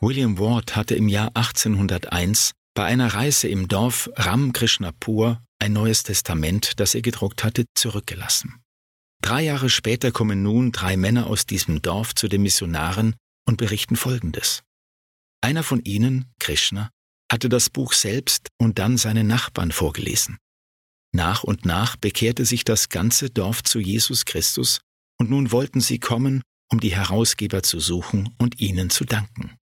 William Ward hatte im Jahr 1801 bei einer Reise im Dorf Ram Krishnapur ein Neues Testament, das er gedruckt hatte, zurückgelassen. 3 Jahre später kommen nun 3 Männer aus diesem Dorf zu den Missionaren und berichten Folgendes. Einer von ihnen, Krishna, hatte das Buch selbst und dann seinen Nachbarn vorgelesen. Nach und nach bekehrte sich das ganze Dorf zu Jesus Christus und nun wollten sie kommen, um die Herausgeber zu suchen und ihnen zu danken.